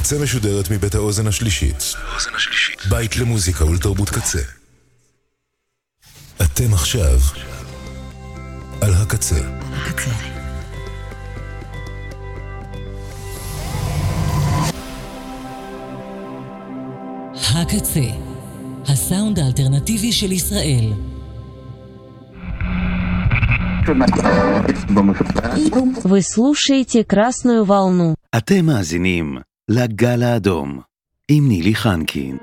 הקצה משודרת מבית האוזן השלישית. בית למוזיקה ולתרבות קצה. אתם עכשיו על הקצה. הקצה, הסאונד האלטרנטיבי של ישראל. Вы слушаете «Красную волну». אתם מאזינים לגל האדום עם נילי חנקין.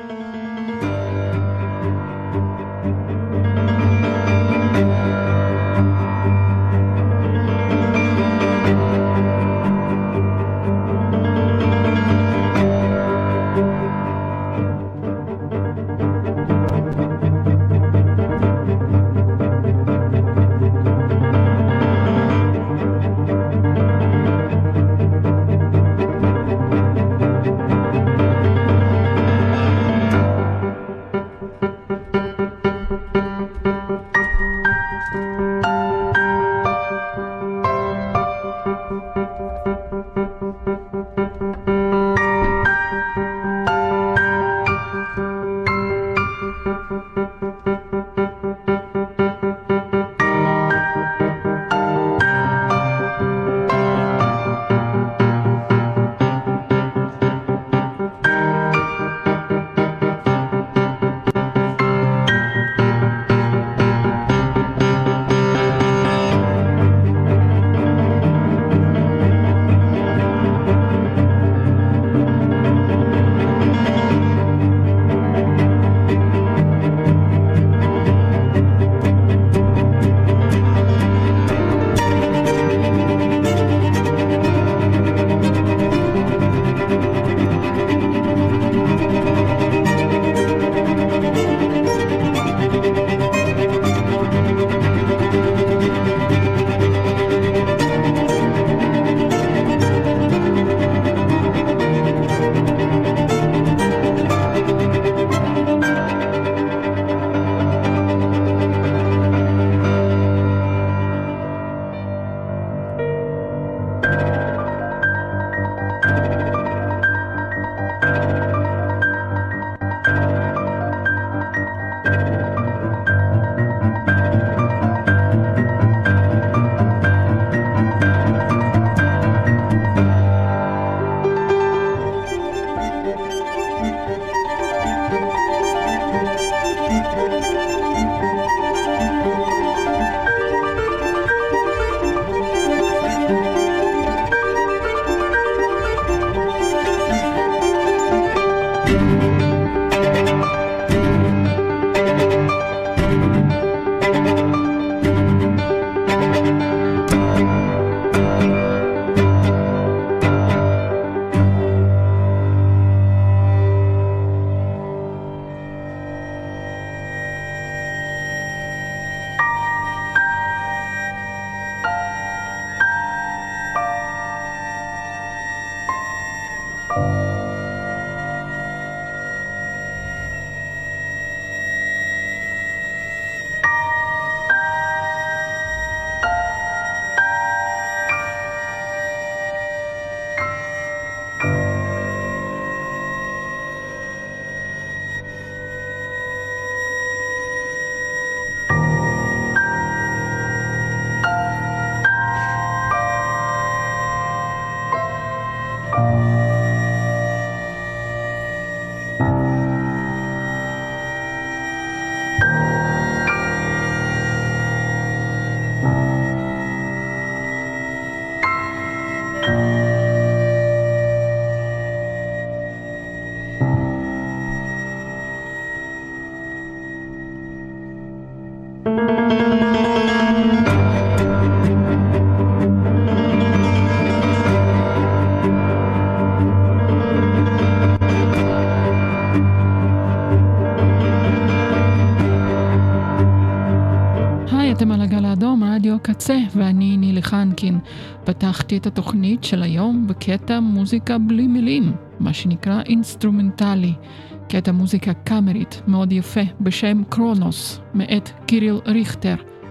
אתם על הגל האדום, רדיו קצה, ואני נילי חנקין. פתחתי את התוכנית של היום בקטע מוזיקה בלי מילים, מה שנקרא אינסטרומנטלי. קטע מוזיקה קאמרית מאוד יפה בשם קרונוס, מאת קיריל ריכטר,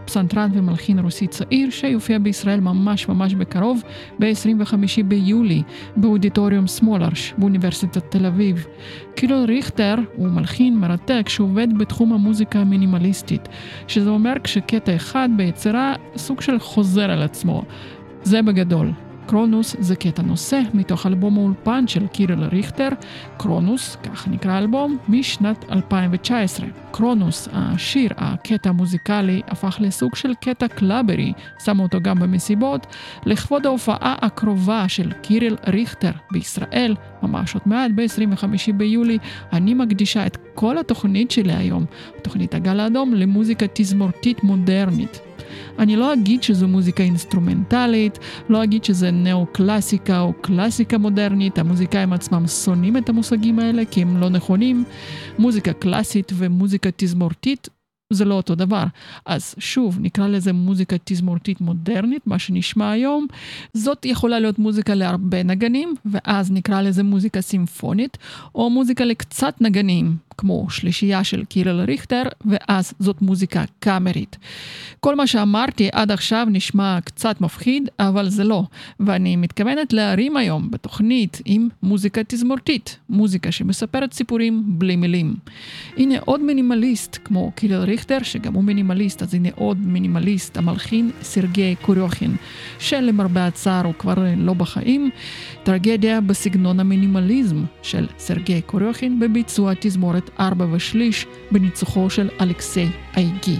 פסנתרן ומלחין רוסי צעיר שיופיע בישראל ממש בקרוב ב-25 ביולי באודיטוריום סמולרש באוניברסיטת תל אביב. קיריל ריכטר הוא מלחין מרתק שעובד בתחום המוזיקה המינימליסטית, שזה אומר כשקטע אחד ביצירה סוג של חוזר על עצמו. זה בגדול. קרונוס זה קטע נושא מתוך אלבום האולפן של קיריל ריכטר, קרונוס, כך נקרא האלבום, משנת 2019. קרונוס, השיר, הקטע המוזיקלי, הפך לסוג של קטע קלאברי, שמו אותו גם במסיבות, לכבוד ההופעה הקרובה של קיריל ריכטר בישראל, ממש עוד מעט ב-25 ביולי, אני מקדישה את כל התוכנית שלי היום, תוכנית הגל האדום, למוזיקה תזמורתית מודרנית. אני לא אגיד שזו מוזיקה אינסטרומנטלית, לא אגיד שזה נאו-קלאסיקה או קלאסיקה מודרנית, המוזיקאים עצמם שונאים את המושגים האלה כי הם לא נכונים. מוזיקה קלאסית ומוזיקה תזמורתית זה לא אותו דבר. אז שוב, נקרא לזה מוזיקה תזמורתית מודרנית, מה שנשמע היום. זאת יכולה להיות מוזיקה להרבה נגנים, ואז נקרא לזה מוזיקה סימפונית, או מוזיקה לקצת נגנים, כמו שלישייה של קיריל ריכטר, ואז זאת מוזיקה קאמרית. כל מה שאמרתי עד עכשיו נשמע קצת מפחיד, אבל זה לא. ואני מתכוונת להרים היום בתוכנית עם מוזיקה תזמורתית, מוזיקה שמספרת סיפורים בלי מילים. הנה עוד מינימליסט, כמו קיריל ריכטר, שגם הוא מינימליסט, אז הנה עוד מינימליסט, המלחין סרגי קוריוכין, שלמרבה הצער הוא כבר לא בחיים, טרגדיה בסגנון המינימליזם של סרגי קוריוכין, בביצוע תזמורת 4 ושליש בניצוחו של אלכסיי אייגי.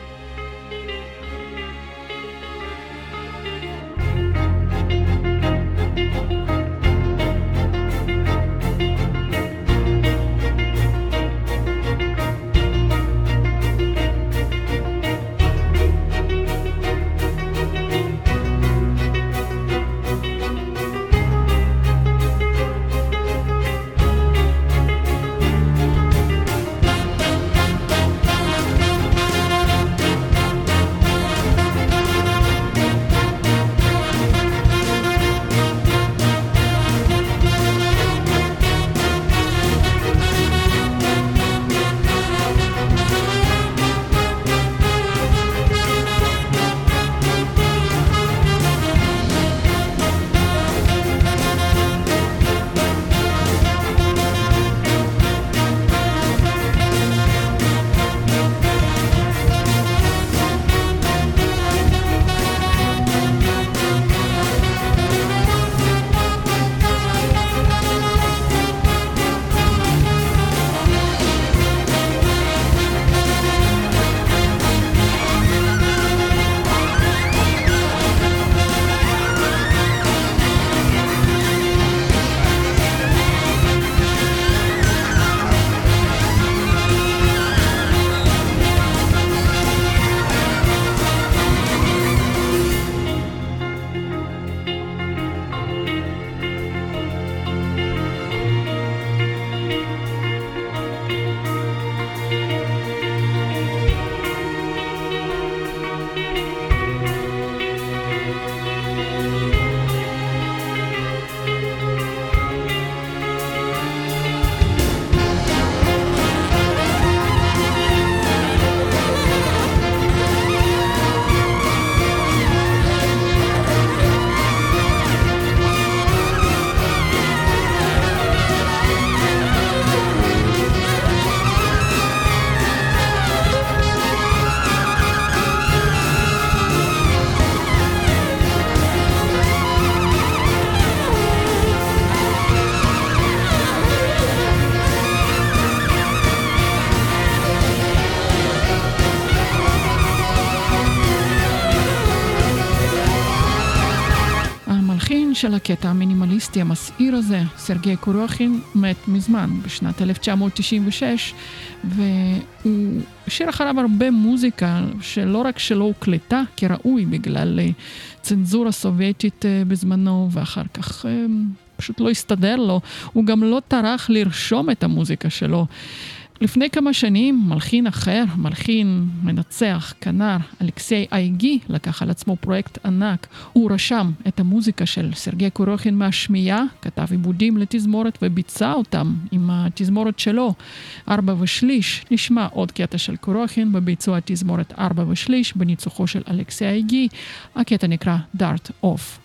של הקטע המינימליסטי המסעיר הזה, סרגי קוריוכין, מת מזמן, בשנת 1996, והוא השאיר אחריו הרבה מוזיקה, שלא רק שלא הוקלטה כראוי בגלל צנזורה סובייטית בזמנו, ואחר כך פשוט לא הסתדר לו, הוא גם לא טרח לרשום את המוזיקה שלו. לפני כמה שנים מלחין אחר, מלחין מנצח כנר, אלכסיי אייגי, לקח על עצמו פרויקט ענק. הוא רשם את המוזיקה של סרגי קורוכין מהשמיעה, כתב עיבודים לתזמורת וביצע אותם עם התזמורת שלו, 4/3. נשמע עוד קטע של קורוכין בביצוע תזמורת 4/3 בניצוחו של אלכסיי אייגי. הקטע נקרא Dart Off.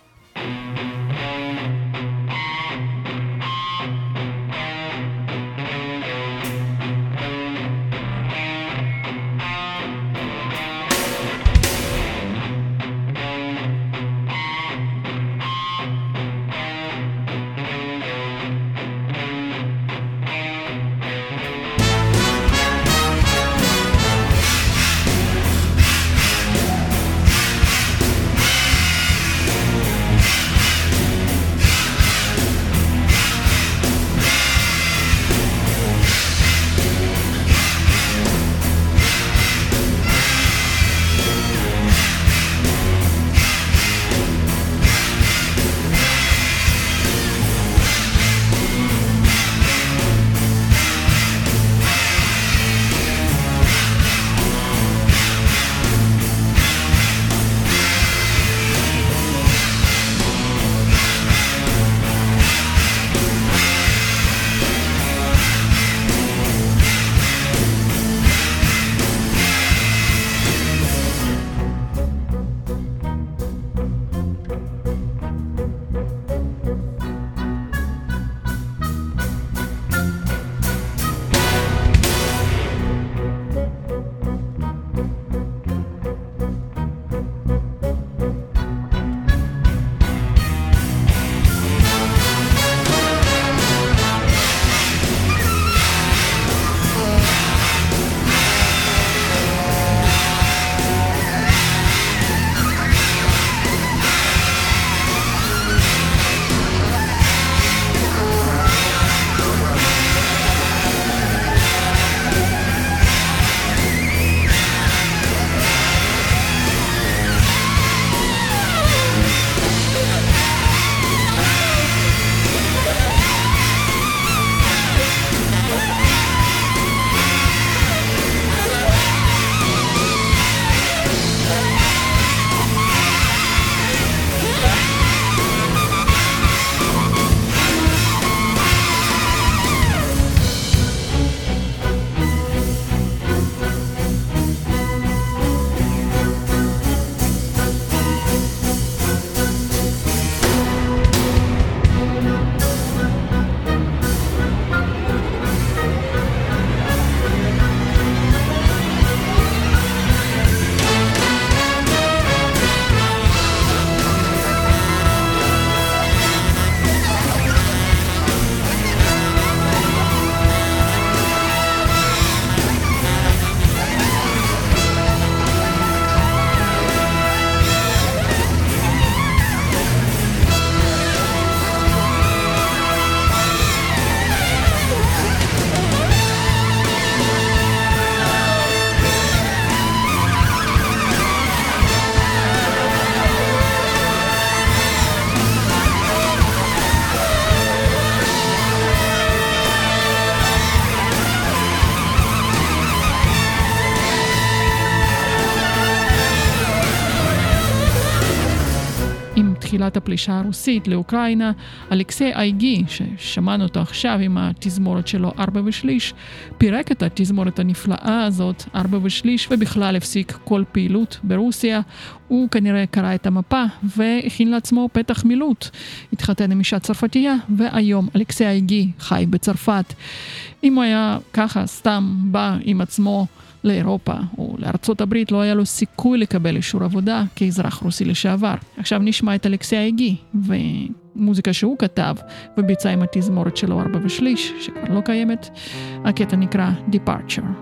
תחילת הפלישה הרוסית לאוקראינה, אלכסיי אייגי, ששמענו אותו עכשיו עם התזמורת שלו 4/3, פירק את התזמורת הנפלאה הזאת 4/3 ובכלל הפסיק כל פעילות ברוסיה. הוא כנראה קרא את המפה והכין לעצמו פתח מילוט. התחתן עם אישה צרפתייה, והיום אלכסיי אייגי חי בצרפת. אם הוא היה ככה סתם בא עם עצמו לאירופה או לארצות הברית, לא היה לו סיכוי לקבל אישור עבודה כאזרח רוסי לשעבר. עכשיו נשמע את אלכסיי אייגי ומוזיקה שהוא כתב וביצע עם התזמורת שלו 4/3 שכבר לא קיימת. הקטע נקרא Departure.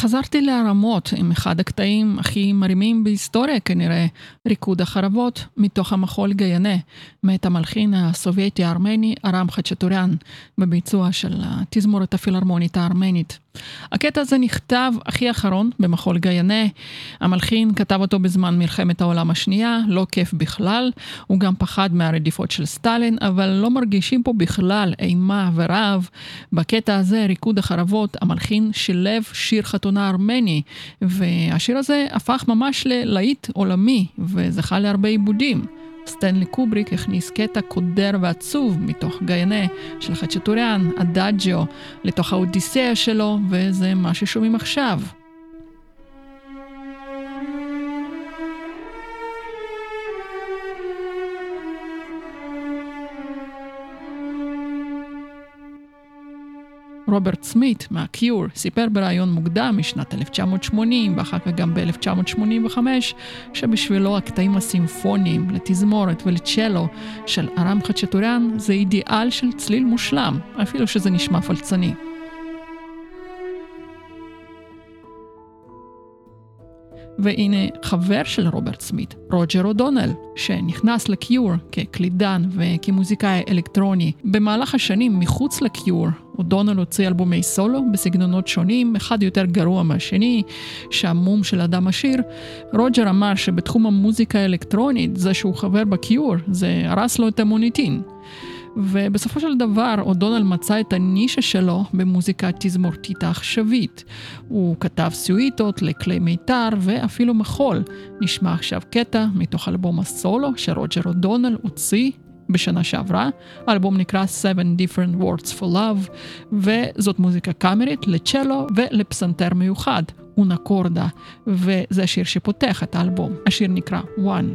חזרתי להרמות עם אחד הקטעים הכי מרימים בהיסטוריה כנראה, ריקוד החרבות מתוך המחול גיינה, מאת המלחין הסובייטי הארמני ארם חצ'טוריאן, בביצוע של התזמורת הפילהרמונית הארמנית. הקטע הזה נכתב הכי אחרון במחול גיינה, המלחין כתב אותו בזמן מלחמת העולם השנייה, לא כיף בכלל, הוא גם פחד מהרדיפות של סטלין, אבל לא מרגישים פה בכלל אימה ורעב. בקטע הזה, ריקוד החרבות, המלחין שילב שיר חתונה ארמני, והשיר הזה הפך ממש ללהיט עולמי, וזכה להרבה עיבודים. סטנלי קובריק הכניס קטע קודר ועצוב מתוך גיינה של חצ'טוריאן, אדאג'יו, לתוך האודיסאה שלו, וזה מה ששומעים עכשיו. רוברט סמית מהקיור סיפר ברעיון מוקדם משנת 1980 ואחר כך גם ב-1985 שבשבילו הקטעים הסימפוניים לתזמורת ולצ'לו של ארם חצ'טוריאן זה אידיאל של צליל מושלם, אפילו שזה נשמע פלצני. והנה חבר של רוברט סמית, רוג'ר אודונל, שנכנס לקיור כקלידן וכמוזיקאי אלקטרוני. במהלך השנים מחוץ לקיור, אודונל הוציא אלבומי סולו בסגנונות שונים, אחד יותר גרוע מהשני, שהמום של אדם עשיר. רוג'ר אמר שבתחום המוזיקה האלקטרונית, זה שהוא חבר בקיור, זה הרס לו את המוניטין. ובסופו של דבר, אודונל מצא את הנישה שלו במוזיקה תזמורתית העכשווית. הוא כתב סואיטות לכלי מיתר ואפילו מחול. נשמע עכשיו קטע מתוך אלבום הסולו שרוג'ר אודונל הוציא בשנה שעברה. האלבום נקרא 7 Different Words for Love, וזאת מוזיקה קאמרית לצ'לו ולפסנתר מיוחד, אונה קורדה, וזה השיר שפותח את האלבום. השיר נקרא One.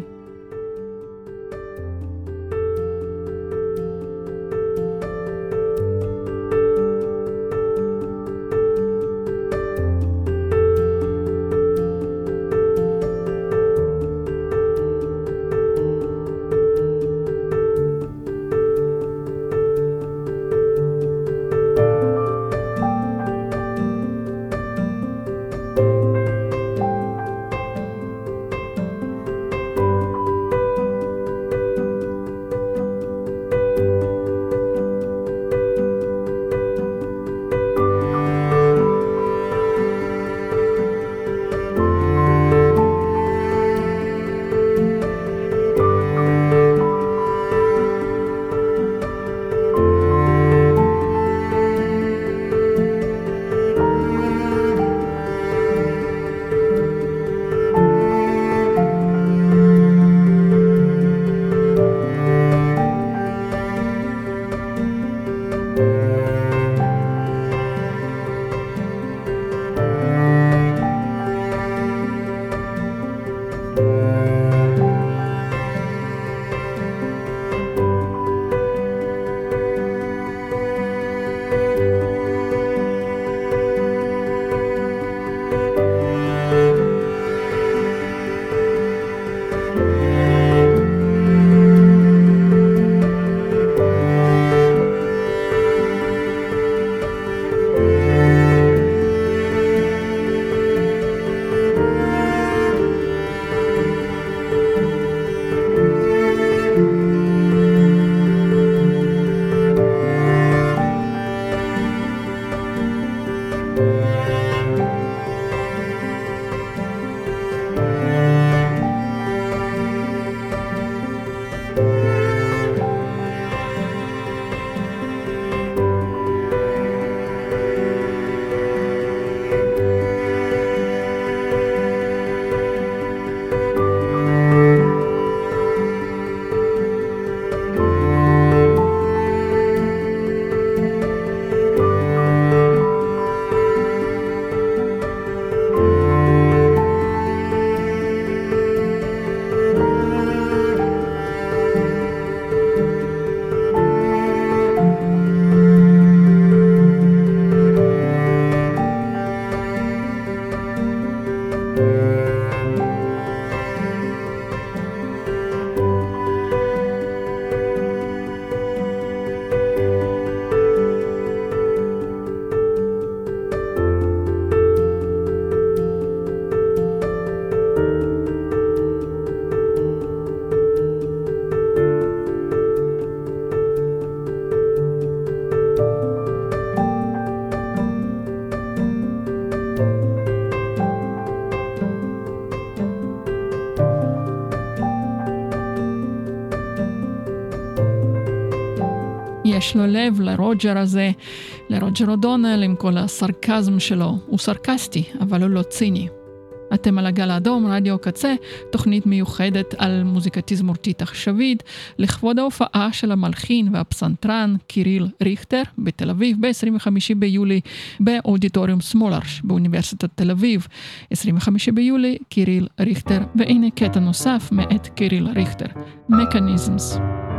יש לו לב לרוג'ר הזה, לרוג'ר אודונל עם כל הסרקזם שלו. הוא סרקסטי, אבל הוא לא ציני. אתם על הגל האדום, רדיו קצה, תוכנית מיוחדת על מוזיקה תזמורתית עכשווית, לכבוד ההופעה של המלחין והפסנתרן קיריל ריכטר בתל אביב, ב-25 ביולי באודיטוריום סמולרש באוניברסיטת תל אביב. 25 ביולי, קיריל ריכטר, והנה קטע נוסף מאת קיריל ריכטר, Mechanisms.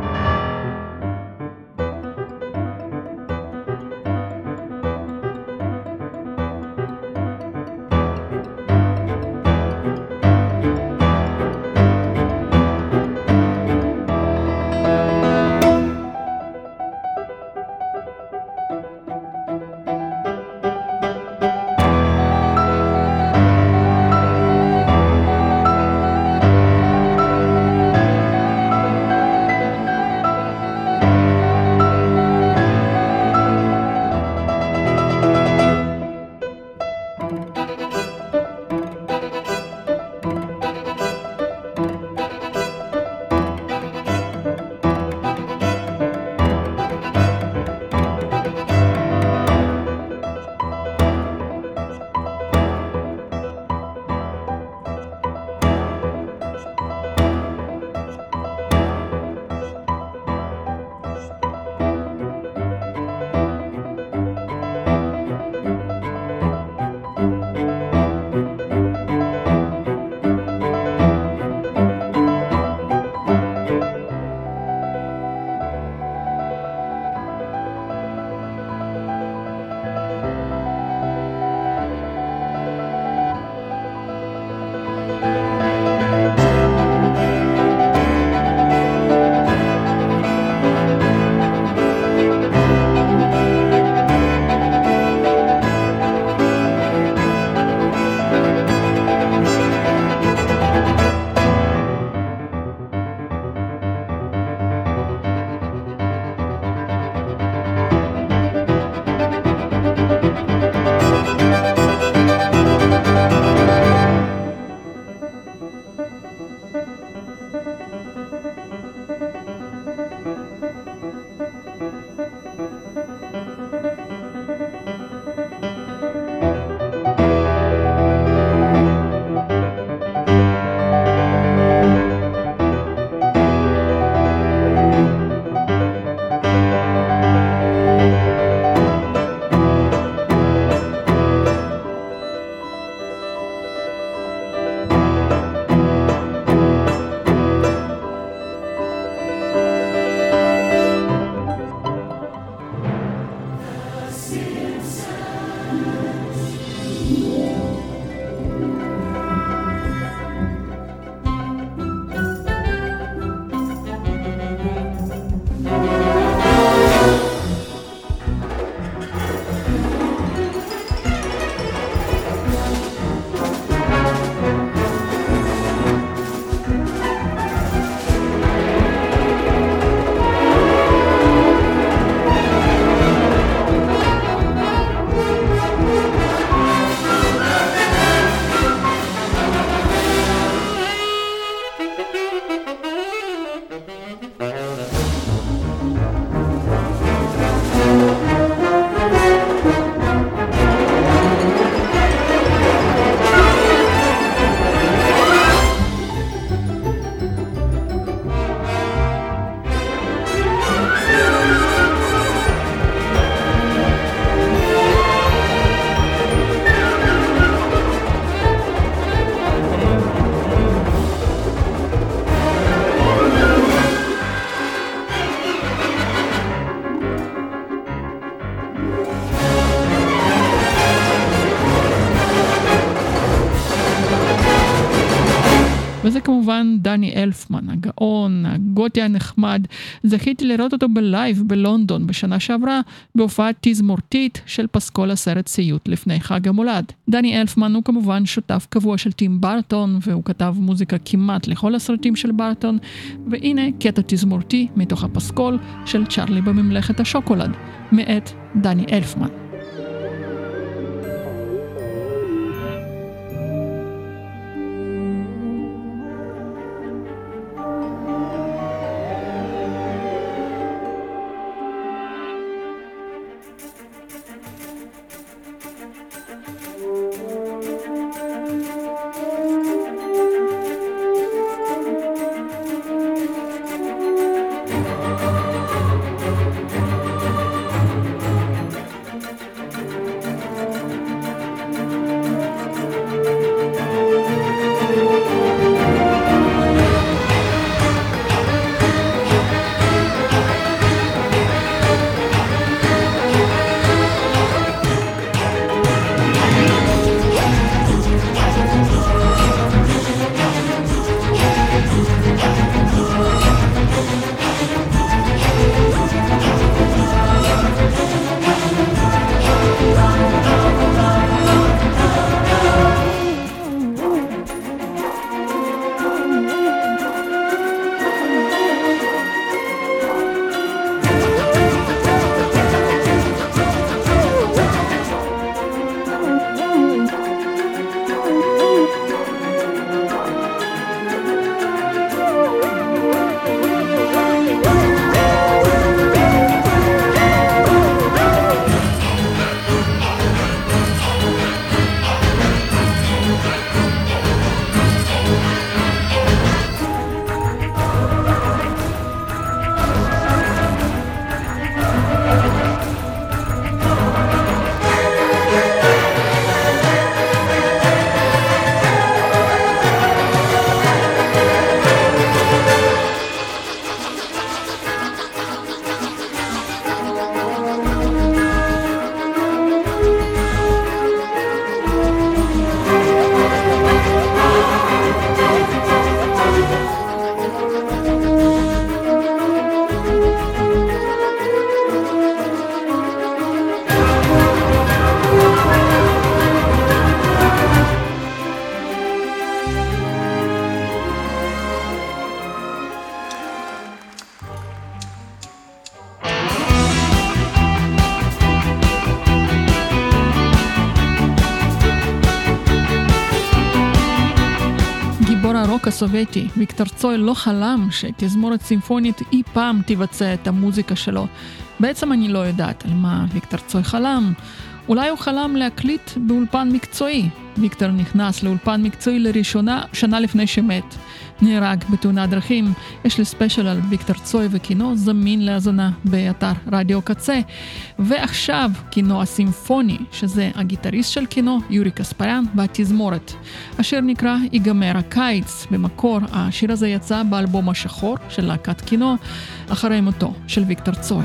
וזה כמובן דני אלפמן, הגאון, הגותי הנחמד. זכיתי לראות אותו בלייב בלונדון בשנה שעברה, בהופעה תזמורתית של פסקול הסרט סיוט לפני חג המולד. דני אלפמן הוא כמובן שותף קבוע של טים ברטון, והוא כתב מוזיקה כמעט לכל הסרטים של ברטון, והנה קטע תזמורתי מתוך הפסקול של צ'רלי בממלכת השוקולד, מאת דני אלפמן. בדור הרוק הסובייטי, ויקטור צוי לא חלם שתזמורת סימפונית אי פעם תבצע את המוזיקה שלו. בעצם אני לא יודעת על מה ויקטור צוי חלם. אולי הוא חלם להקליט באולפן מקצועי. ויקטור נכנס לאולפן מקצועי לראשונה שנה לפני שמת. נהרג בתאונת דרכים. יש לי ספיישל על ויקטור צוי וקינו זמין להאזנה באתר רדיו קצה. ועכשיו קינו הסימפוני, שזה הגיטריסט של קינו, יורי קספריאן, והתזמורת. השיר נקרא ייגמר הקיץ. במקור השיר הזה יצא באלבום השחור של להקת קינו, אחרי מותו של ויקטור צוי.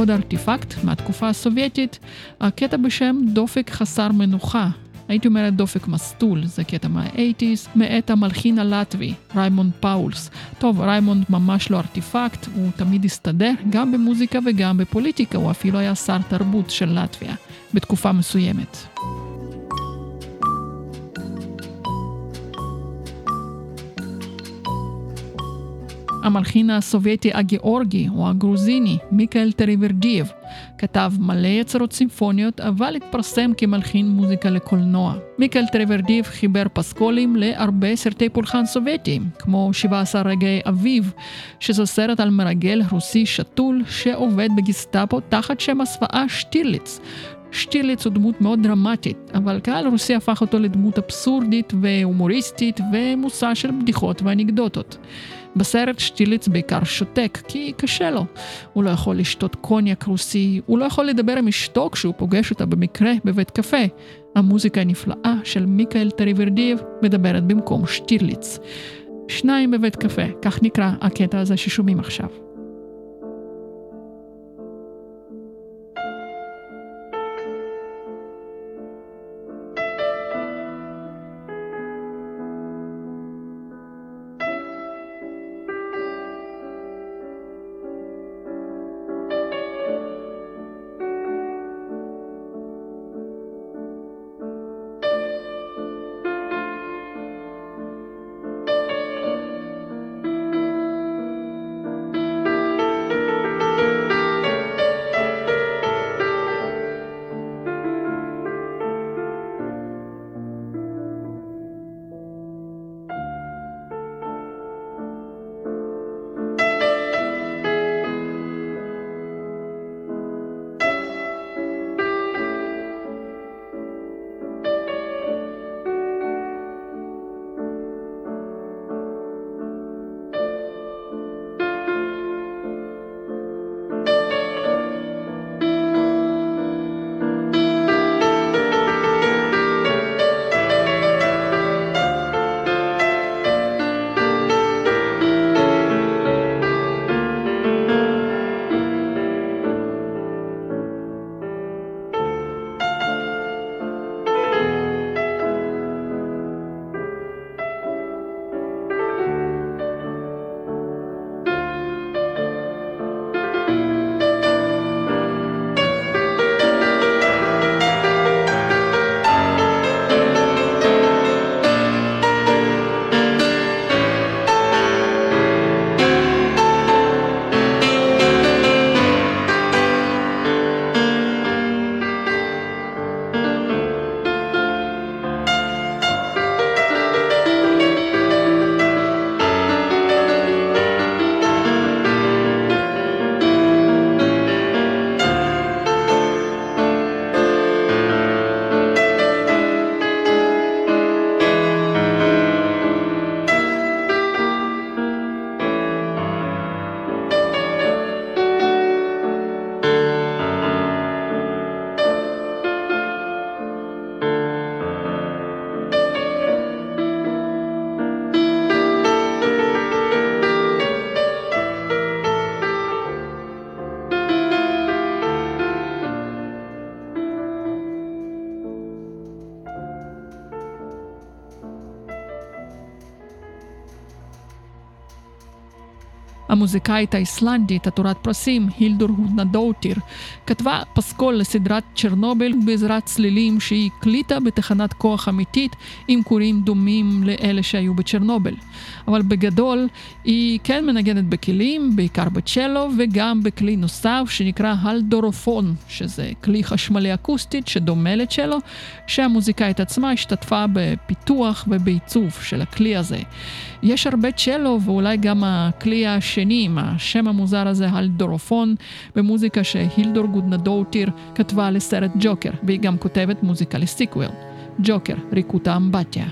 עוד ארטיפקט מהתקופה הסובייטית, הקטע בשם דופק חסר מנוחה. הייתי אומרת דופק מסטול, זה קטע מה-80s, מאת המלחין הלטבי, ריימונד פאולס. טוב, ריימונד ממש לא ארטיפקט, הוא תמיד הסתדר גם במוזיקה וגם בפוליטיקה, הוא אפילו היה שר תרבות של לטביה, בתקופה מסוימת. המלחין הסובייטי הגאורגי או הגרוזיני, מיקאל טריברדייב, כתב מלא יצירות סימפוניות, אבל התפרסם כמלחין מוזיקה לקולנוע. מיקאל טריברדייב חיבר פסקולים להרבה סרטי פולחן סובייטיים, כמו 17 רגעי אביב, שזו סרט על מרגל רוסי שתול שעובד בגסטאפו תחת שם הסוואה שטירליץ. שטירליץ הוא דמות מאוד דרמטית, אבל קהל רוסי הפך אותו לדמות אבסורדית והומוריסטית ומושא של בדיחות ואנקדוטות. בסרט שטירליץ בעיקר שותק, כי קשה לו. הוא לא יכול לשתות קוניאק רוסי, הוא לא יכול לדבר עם אשתו כשהוא פוגש אותה במקרה בבית קפה. המוזיקה הנפלאה של מיקאל טריברדייב מדברת במקום שטירליץ. שניים בבית קפה, כך נקרא הקטע הזה ששומעים עכשיו. המוזיקאית האיסלנדית, עטורת פרסים, הילdur Guðnadóttir, כתבה פסקול לסדרת צ'רנוביל בעזרת צלילים שהיא הקליטה בתחנת כוח אמיתית עם קוראים דומים לאלה שהיו בצ'רנוביל. אבל בגדול היא כן מנגנת בכלים, בעיקר בצ'לו וגם בכלי נוסף שנקרא הלדורופון, שזה כלי חשמלי אקוסטית שדומה לצ'לו, שהמוזיקאית עצמה השתתפה בפיתוח ובעיצוב של הכלי הזה. יש הרבה צ'לו ואולי גם הכלי השני, השם המוזר הזה, הלדורופון, במוזיקה שהילdur Guðnadóttir כתבה לסרט ג'וקר, והיא גם כותבת מוזיקה לסיקוול. ג'וקר, ריקוטה אמבטיה.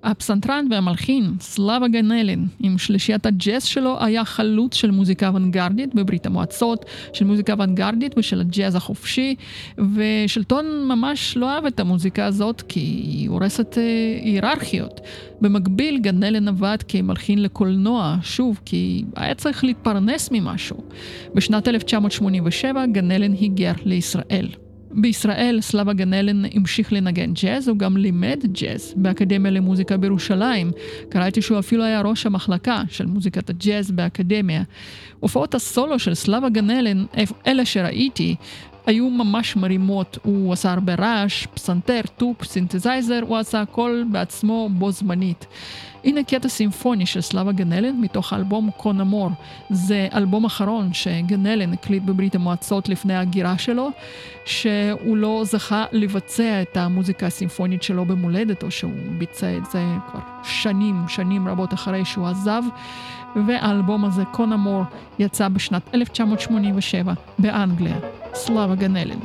הפסנתרן והמלחין סלאבה גנלן עם שלישיית הג'אז שלו היה חלוץ של מוזיקה אוונגרדית בברית המועצות, של מוזיקה אוונגרדית ושל הג'אז החופשי, ושלטון ממש לא אהב את המוזיקה הזאת כי היא הורסת היררכיות. במקביל גנלן עבד כמלחין לקולנוע, שוב, כי היה צריך להתפרנס ממשהו. בשנת 1987 גנלן היגר לישראל. בישראל סלאבה גנלן המשיך לנגן ג'אז, הוא גם לימד ג'אז באקדמיה למוזיקה בירושלים. קראתי שהוא אפילו היה ראש המחלקה של מוזיקת הג'אז באקדמיה. הופעות הסולו של סלאבה גנלן, אלה שראיתי, היו ממש מרימות. הוא עשה הרבה רעש, פסנתר, טופ, סינתזייזר, הוא עשה הכל בעצמו בו זמנית. הנה קטע סימפוני של סלאבה גנלן מתוך האלבום קונמור. זה אלבום אחרון שגנלן הקליט בברית המועצות לפני הגירה שלו, שהוא לא זכה לבצע את המוזיקה הסימפונית שלו במולדת, או שהוא ביצע את זה כבר שנים רבות אחרי שהוא עזב, והאלבום הזה קונמור יצא בשנת 1987 באנגליה. סלאבה גנלן.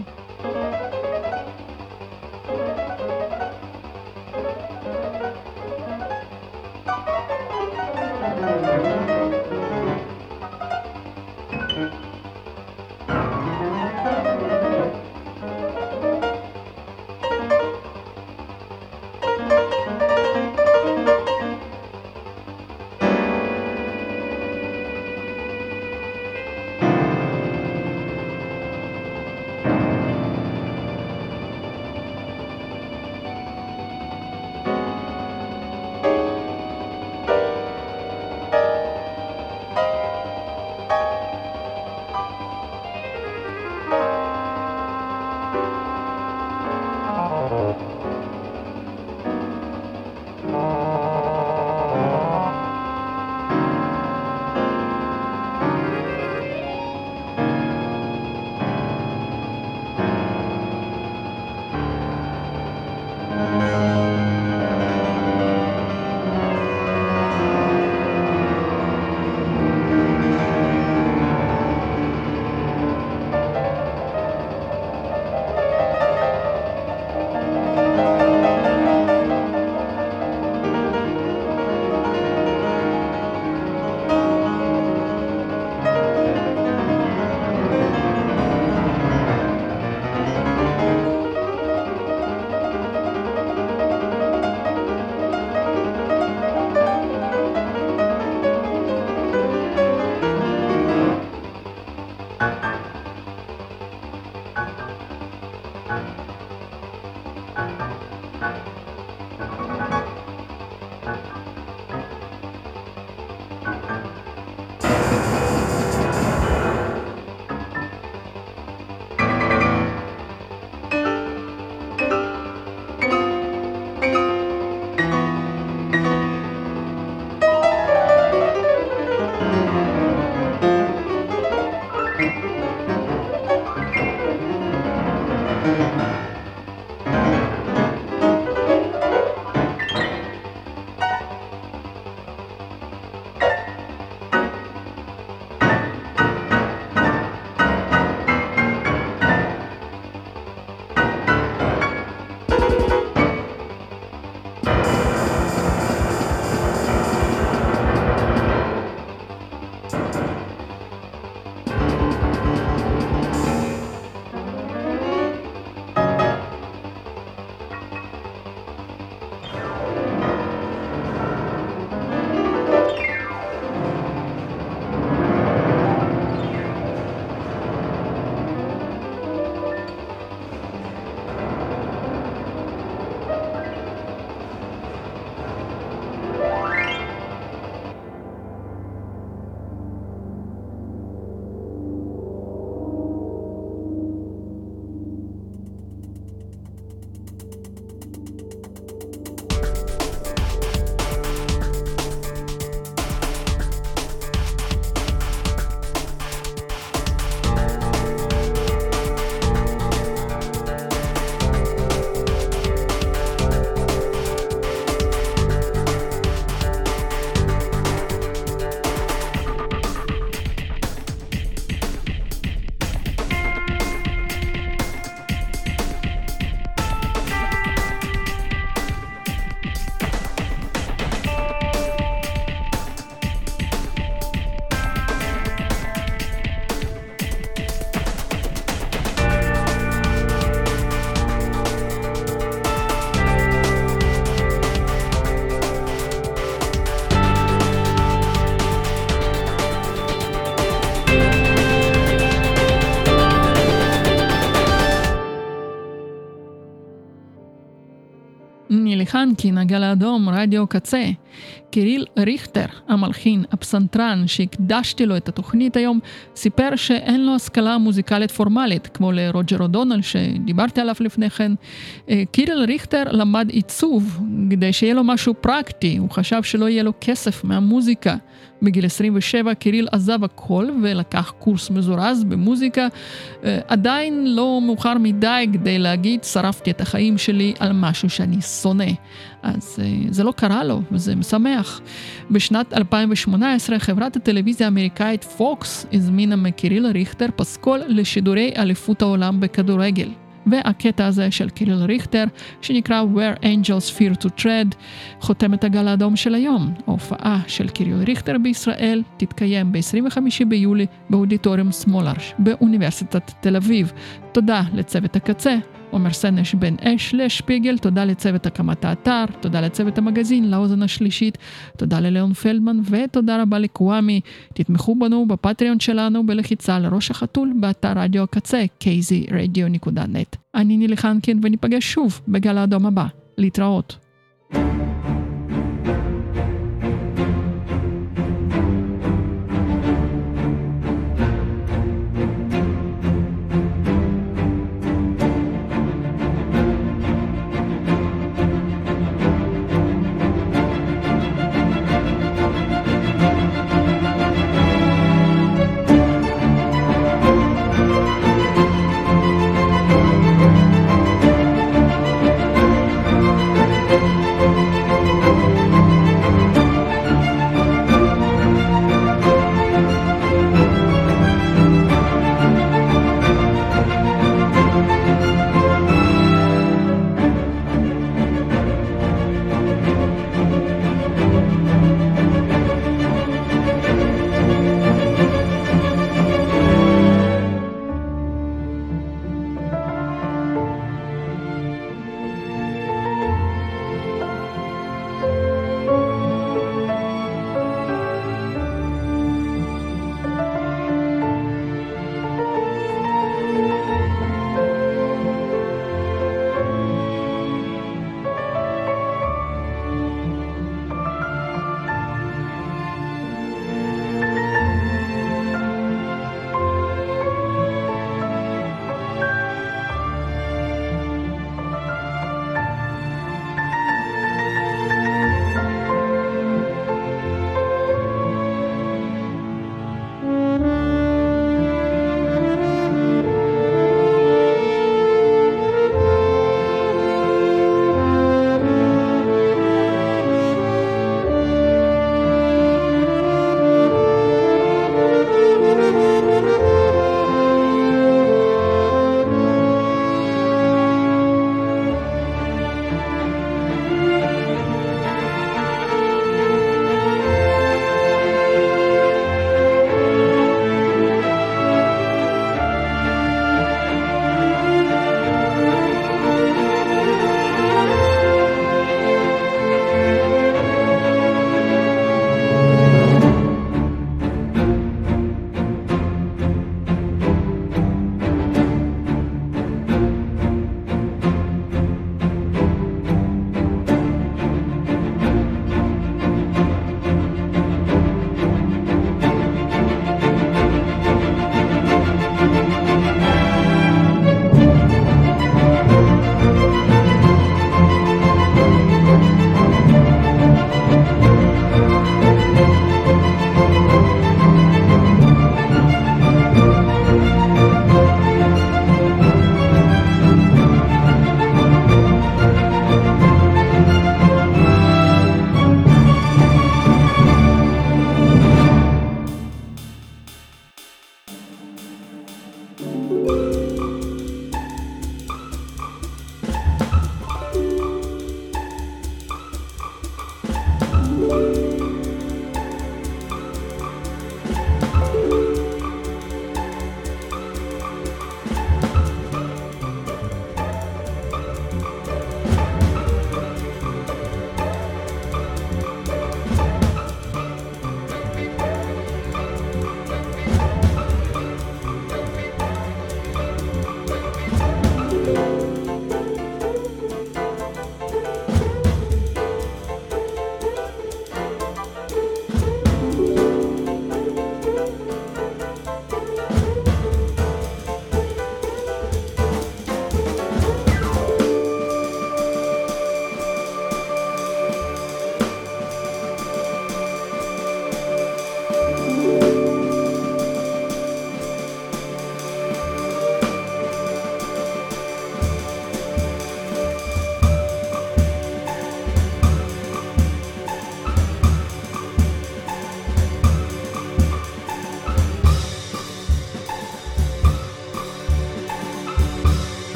נילי חנקין, הגל האדום, רדיו קצה. קיריל ריכטר, המלחין, הפסנתרן שהקדשתי לו את התוכנית היום, סיפר שאין לו השכלה מוזיקלית פורמלית, כמו לרוג'ר אודונל שדיברתי עליו לפני כן. קיריל ריכטר למד עיצוב כדי שיהיה לו משהו פרקטי, הוא חשב שלא יהיה לו כסף מהמוזיקה. בגיל 27 קיריל עזב הכל ולקח קורס מזורז במוזיקה. עדיין לא מאוחר מדי כדי להגיד, שרפתי את החיים שלי על משהו שאני שונא. אז זה לא קרה לו, וזה משמח. בשנת 2018 חברת הטלוויזיה האמריקאית פוקס הזמינה מקיריל ריכטר פסקול לשידורי אליפות העולם בכדורגל. והקטע הזה של קיריל ריכטר, שנקרא Where Angels Fear to Tread, חותם את הגל האדום של היום. ההופעה של קיריל ריכטר בישראל תתקיים ב-25 ביולי באודיטוריום סמולרש באוניברסיטת תל אביב. תודה לצוות הקצה, עומר סנש בן אש לשפיגל, תודה לצוות הקמת האתר, תודה לצוות המגזין לאוזן השלישית, תודה לליאון פלדמן ותודה רבה לקוואמי. תתמכו בנו בפטריון שלנו בלחיצה לראש החתול באתר רדיו הקצה kzradio.net. אני נילי חנקין וניפגש שוב בגל האדום הבא. להתראות.